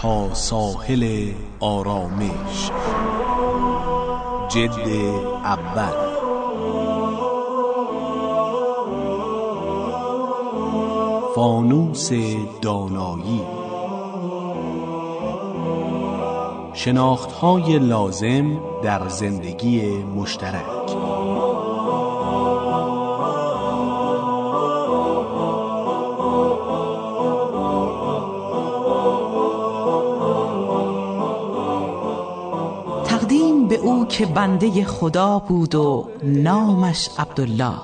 تا ساحل آرامش. جلد اول. فانوس دانایی. شناخت‌های لازم در زندگی مشترک. تقدیم به او که بنده خدا بود و نامش عبدالله،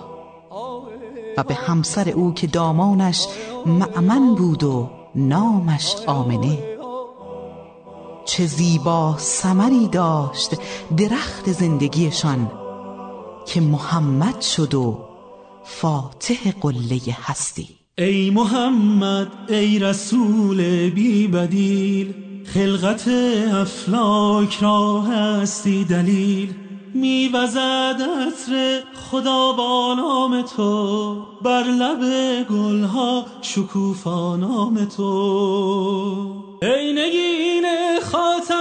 و به همسر او که دامانش مأمن بود و نامش آمنه. چه زیبا ثمری داشت درخت زندگیشان که محمد شد و فاتح قله هستی. ای محمد ای رسول بی بدیل، خلقت افلاک را هستی دلیل. میوزد عطر خدا با نام تو، بر لب گلها شکوفا نام تو. ای نگین خاتم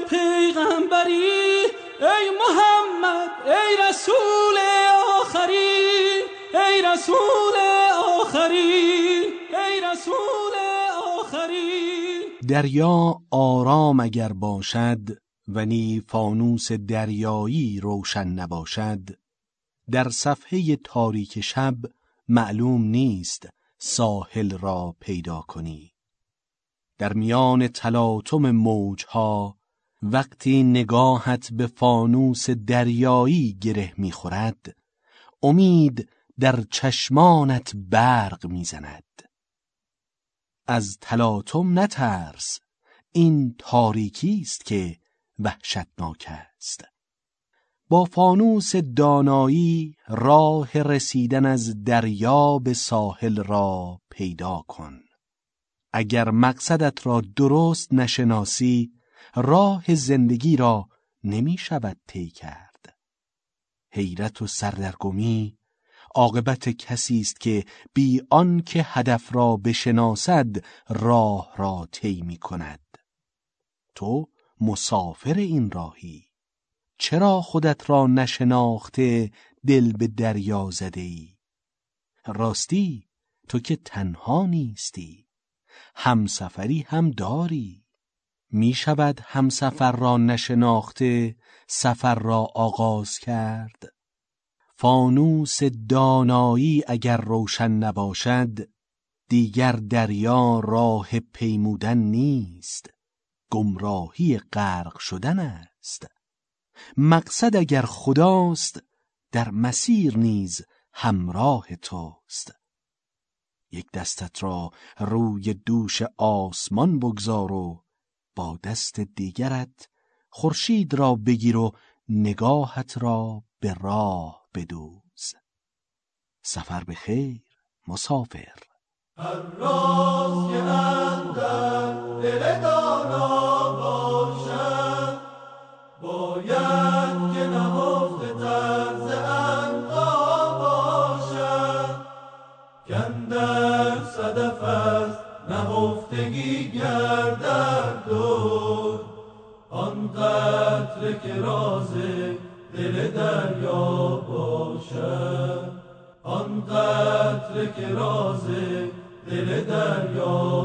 پیغمبری، ای محمد ای رسول آخرین، ای رسول آخرین، ای رسول آخرین. دریا آرام اگر باشد ولی فانوس دریایی روشن نباشد، در صفحه تاریک شب معلوم نیست ساحل را پیدا کنی. در میان تلاطم موجها وقتی نگاهت به فانوس دریایی گره می‌خورد، امید در چشمانت برق می‌زند. از تلاطم نترس، این تاریکی است که وحشتناک است. با فانوس دانایی راه رسیدن از دریا به ساحل را پیدا کن. اگر مقصدت را درست نشناسی، راه زندگی را نمی شود طی کرد. حیرت و سردرگمی عاقبت کسی است که بی آن که هدف را بشناسد راه را طی می کند. تو مسافر این راهی، چرا خودت را نشناخته دل به دریا زده ای؟ راستی تو که تنها نیستی، همسفری هم داری. می شود همسفر را نشناخته سفر را آغاز کرد؟ فانوس دانایی اگر روشن نباشد، دیگر دریا راه پیمودن نیست، گمراهی غرق شدن است. مقصد اگر خداست، در مسیر نیز همراه توست. یک دستت را روی دوش آسمان بگذار و با دست دیگرت خورشید را بگیر و نگاهت را به راه بدوز. سفر به خیر مسافر. هر راز که اندر دل دانا باشد، باید که نهفته طرز عنقا باشد. کاندر صدف از نهفتگی گردد دور، آن قطره که راز دل دریا باشد، آن قطره که راز دل دریا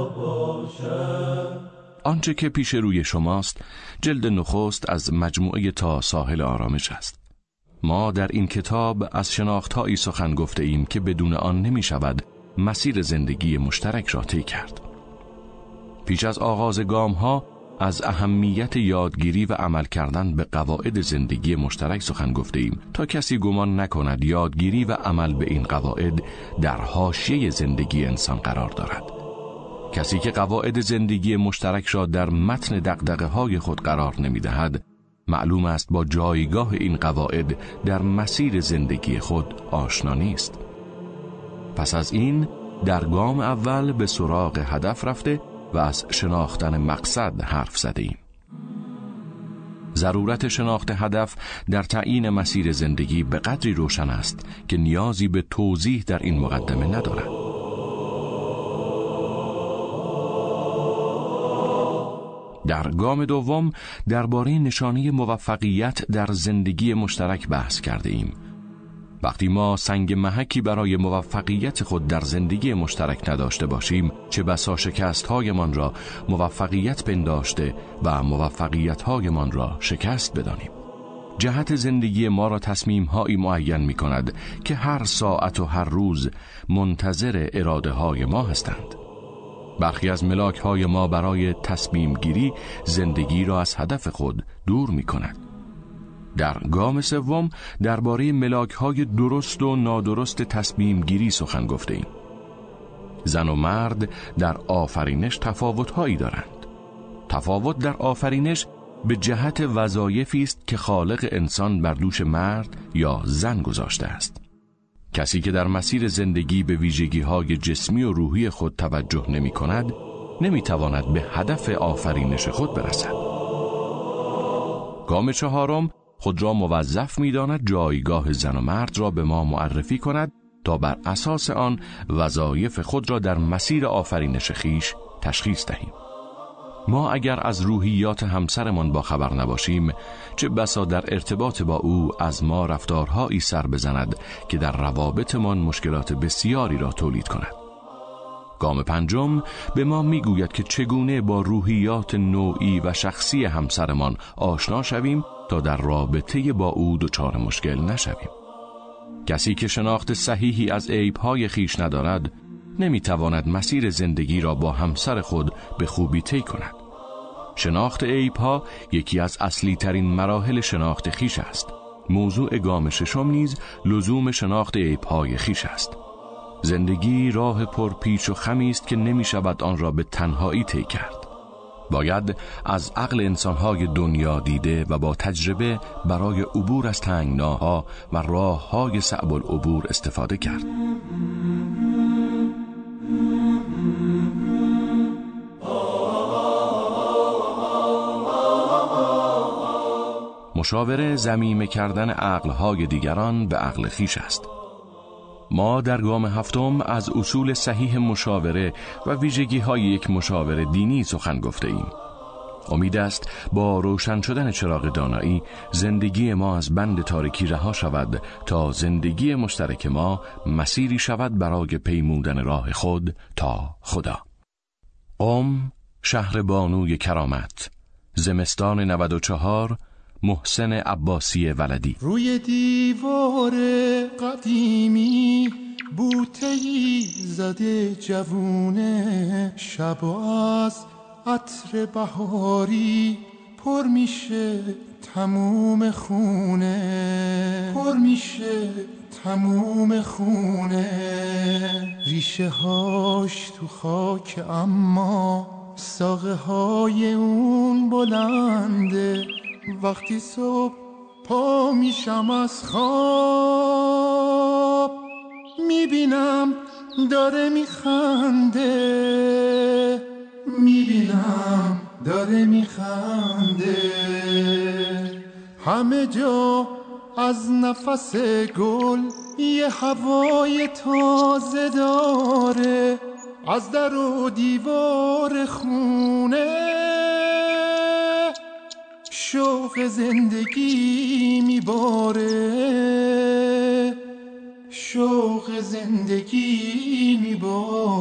باشد. آنچه که پیش روی شماست جلد نخست از مجموعه تا ساحل آرامش است. ما در این کتاب از شناختهایی سخن گفته ایم که بدون آن نمی شود مسیر زندگی مشترک را طی کرد. پیش از آغاز گام ها از اهمیت یادگیری و عمل کردن به قواعد زندگی مشترک سخن گفته ایم تا کسی گمان نکند یادگیری و عمل به این قواعد در حاشیه زندگی انسان قرار دارد. کسی که قواعد زندگی مشترک را در متن دغدغه‌های خود قرار نمی‌دهد، معلوم است با جایگاه این قواعد در مسیر زندگی خود آشنا نیست. پس از این در گام اول به سراغ هدف رفته و از شناختن مقصد حرف زده ایم. ضرورت شناخت هدف در تعیین مسیر زندگی به قدری روشن است که نیازی به توضیح در این مقدمه ندارد. در گام دوم درباره نشانه موفقیت در زندگی مشترک بحث کرده ایم. وقتی ما سنگ محکی برای موفقیت خود در زندگی مشترک نداشته باشیم، چه بسا شکست‌هایمان را موفقیت پنداشته و موفقیت‌هایمان را شکست بدانیم. جهت زندگی ما را تصمیم‌هایی معین می‌کند که هر ساعت و هر روز منتظر اراده‌های ما هستند. برخی از ملاک‌های ما برای تصمیم گیری زندگی را از هدف خود دور می‌کند. در گام سوم درباره ملاک‌های درست و نادرست تصمیم گیری سخن گفته‌ایم. زن و مرد در آفرینش تفاوت‌هایی دارند. تفاوت در آفرینش به جهت وظایفی است که خالق انسان بر دوش مرد یا زن گذاشته است. کسی که در مسیر زندگی به ویژگی‌های جسمی و روحی خود توجه نمی‌کند، نمی‌تواند به هدف آفرینش خود برسد. گام چهارم خود را موظف می‌داند جایگاه زن و مرد را به ما معرفی کند تا بر اساس آن وظایف خود را در مسیر آفرینش خویش تشخیص دهیم. ما اگر از روحیات همسرمان با خبر نباشیم، چه بسا در ارتباط با او از ما رفتارهایی سر بزند که در روابطمان مشکلات بسیاری را تولید کند. گام پنجم به ما میگوید که چگونه با روحیات نوعی و شخصی همسرمان آشنا شویم تا در رابطه با او دچار مشکل نشویم. کسی که شناخت صحیحی از عیب‌های خویش ندارد، نمیتواند مسیر زندگی را با همسر خود به خوبی طی کند. شناخت عیب‌ها یکی از اصلی ترین مراحل شناخت خویش است. موضوع گام ششم نیز لزوم شناخت عیب‌های خویش است. زندگی راه پرپیچ و خمی است که نمی شود آن را به تنهایی طی کرد. باید از عقل انسان‌های دنیا دیده و با تجربه برای عبور از تنگناها و راه‌های صعب العبور استفاده کرد. مشاوره ضمیمه کردن عقل‌های دیگران به عقل خویش است. ما در گام هفتم از اصول صحیح مشاوره و ویژگی‌های یک مشاور دینی سخن گفته ایم. امید است با روشن شدن چراغ دانایی زندگی ما از بند تاریکی رها شود تا زندگی مشترک ما مسیری شود برای پیمودن راه خود تا خدا. قم، شهر بانوی کرامت، زمستان 94، محسن عباسی ولدی. روی دیوار قدیمی بوته‌ای زده جوونه، شب از عطر بهاری پر میشه تموم خونه، پر میشه تموم خونه. ریشه هاش تو خاک اما ساقه های اون بلنده. وقتی صبح پا میشم از خواب میبینم داره میخنده، میبینم داره میخنده. همه جا از نفس گل یه هوای تازه داره، از در و دیوار خونه شوق زندگی میباره، شوق زندگی میباره.